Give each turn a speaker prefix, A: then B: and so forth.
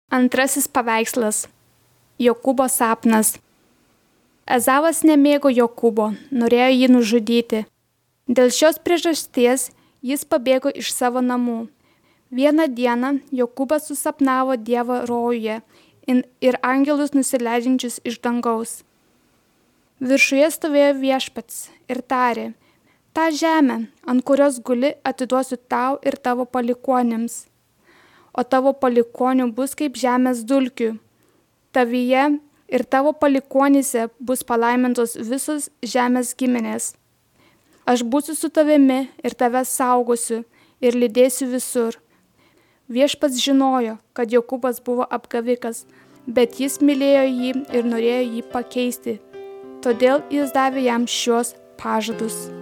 A: Antrasis paveikslas. Jokūbo sapnas. Ezavas nemėgo Jokūbo, norėjo jį nužudyti. Dėl šios priežasties jis pabėgo iš savo namų. Vieną dieną Jokūbas susapnavo Dievą rojuje ir angelus nusileidžiančius iš dangaus. Viršuje stovėjo Viešpats ir tarė: tą žemę, ant kurios guli, atiduosiu tau ir tavo palikuonims. O tavo palikonių bus kaip žemės dulkių. Tavyje ir tavo palikonyse bus palaimintos visos žemės giminės. Aš būsiu su tavimi ir tave saugosiu ir lydėsiu visur. Viešpats žinojo, kad Jokūbas buvo apgavikas, bet jis mylėjo jį ir norėjo jį pakeisti. Todėl jis davė jam šios pažadus.